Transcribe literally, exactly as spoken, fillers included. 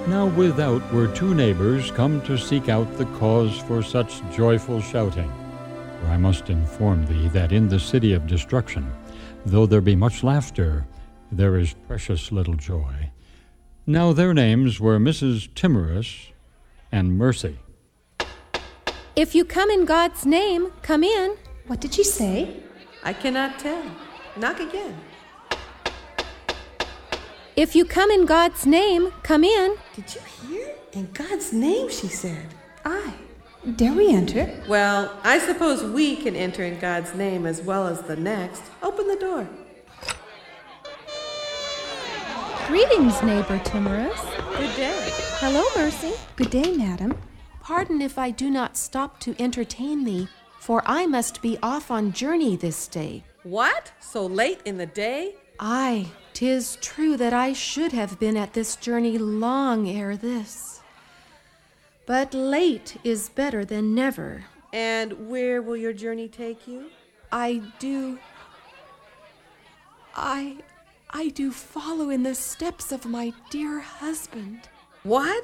Now without were two neighbors come to seek out the cause for such joyful shouting. For I must inform thee that in the city of destruction, though there be much laughter, there is precious little joy. Now their names were Missus Timorous and Mercy. If you come in God's name, come in. What did she say? I cannot tell. Knock again. If you come in God's name, come in. Did you hear? In God's name, she said. Aye. Dare we enter? Well, I suppose we can enter in God's name as well as the next. Open the door. Greetings, neighbor Timorous. Good day. Hello, Mercy. Good day, madam. Pardon if I do not stop to entertain thee, for I must be off on journey this day. What? So late in the day? Aye, 'tis true that I should have been at this journey long ere this. But late is better than never. And where will your journey take you? I do... I... I do follow in the steps of my dear husband. What?